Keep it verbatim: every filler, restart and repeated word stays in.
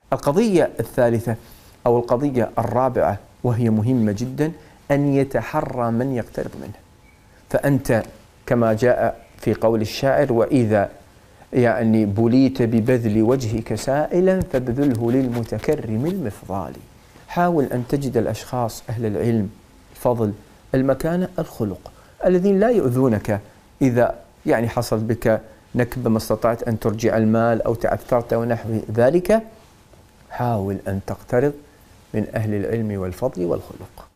القضية الثالثة أو القضية الرابعة وهي مهمة جدا، أن يتحرى من يقترض منه. فأنت كما جاء في قول الشاعر: وإذا يعني بليت ببذل وجهك سائلا فابذله للمتكرم المفضال. حاول أن تجد الأشخاص أهل العلم، الفضل، المكانة، الخلق، الذين لا يؤذونك إذا يعني حصل بك نكبة ما استطعت أن ترجع المال أو تعثرت ونحو ذلك. حاول أن تقترض من أهل العلم والفضل والخلق.